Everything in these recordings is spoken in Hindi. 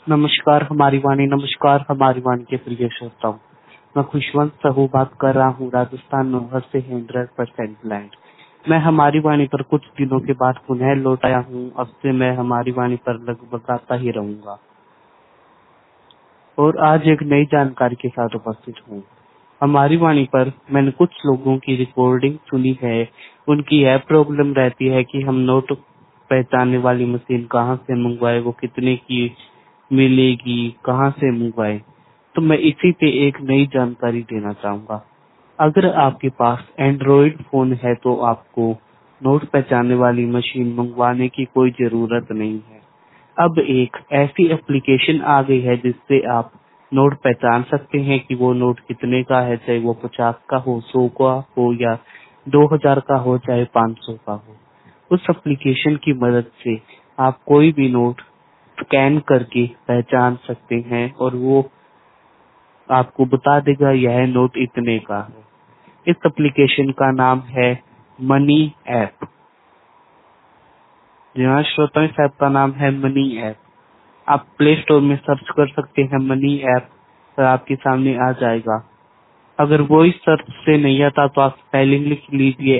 नमस्कार हमारी वाणी के प्रिय श्रोताओं। मैं खुशवंत साहू बात कर रहा हूँ राजस्थान नौहर से 100% ब्लाइंड। मैं हमारी वाणी पर कुछ दिनों के बाद पुनः लौट आया हूँ। अब से मैं हमारी वाणी पर लगभग आता ही रहूंगा और आज एक नई जानकारी के साथ उपस्थित हूँ। हमारी वाणी पर मैंने कुछ लोगों की रिकॉर्डिंग सुनी है। उनकी यह प्रॉब्लम रहती है कि हम नोट पहचानने वाली मशीन कहाँ से मंगवाए, वो कितने की मिलेगी, कहाँ से मंगवाए। तो मैं इसी पे एक नई जानकारी देना चाहूंगा। अगर आपके पास एंड्रॉइड फोन है तो आपको नोट पहचानने वाली मशीन मंगवाने की कोई जरूरत नहीं है। अब एक ऐसी एप्लीकेशन आ गई है जिससे आप नोट पहचान सकते हैं कि वो नोट कितने का है, चाहे वो 50 का हो, 100 का हो या 2000 का हो, चाहे 500 का हो। उस एप्लीकेशन की मदद से आप कोई भी नोट स्कैन करके पहचान सकते हैं और वो आपको बता देगा यह नोट इतने का है। इस एप्लीकेशन का नाम है मनी ऐप। जी हाँ श्रोताओं, इस ऐप का नाम है मनी ऐप। आप प्ले स्टोर में सर्च कर सकते हैं मनी ऐप और आपके सामने आ जाएगा। अगर वो इस सर्च से नहीं आता तो आप स्पेलिंग लिख लीजिए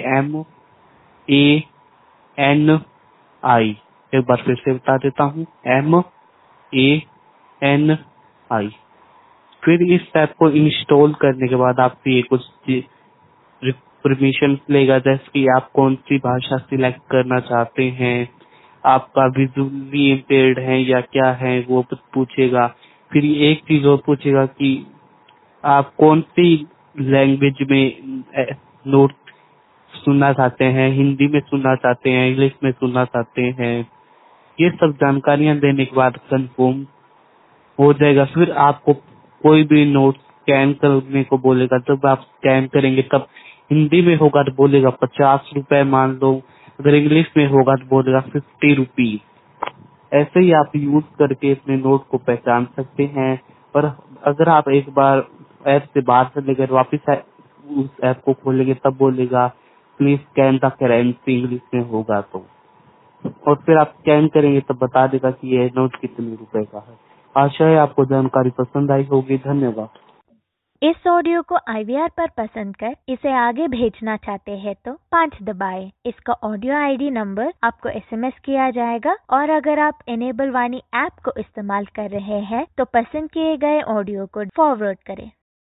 MANI। एक बार फिर से बता देता हूँ MANI। फिर इस ऐप को इंस्टॉल करने के बाद आपसे ये कुछ परमिशन लेगा, जैसे कि आप कौन सी भाषा सिलेक्ट करना चाहते हैं, आपका विजुअली इम्पेयर्ड है या क्या है वो पूछेगा। फिर एक चीज और पूछेगा कि आप कौन सी लैंग्वेज में नोट सुनना चाहते हैं, हिंदी में सुनना चाहते हैं, इंग्लिश में सुनना चाहते हैं। ये सब जानकारियां देने के बाद कंफर्म हो जाएगा। फिर आपको कोई भी नोट स्कैन करने को बोलेगा। जब आप स्कैन करेंगे तब हिंदी में होगा तो बोलेगा 50 रुपए मान लो, अगर इंग्लिश में होगा तो बोलेगा 50 रुपीज। ऐसे ही आप यूज करके अपने नोट को पहचान सकते हैं। और अगर आप एक बार ऐप से बाहर चले गए वापिस उस ऐप को खोलेंगे तब बोलेगा please scan the currency, English में होगा तो। और फिर आप स्कैन करेंगे तब बता देगा कि ये नोट कितने रुपए का है। आशा है आपको जानकारी पसंद आई होगी। धन्यवाद। इस ऑडियो को IVR पर पसंद कर इसे आगे भेजना चाहते हैं तो 5 दबाएं। इसका ऑडियो ID नंबर आपको SMS किया जाएगा। और अगर आप इनेबल वाणी ऐप को इस्तेमाल कर रहे हैं तो पसंद किए गए ऑडियो को फॉरवर्ड करें।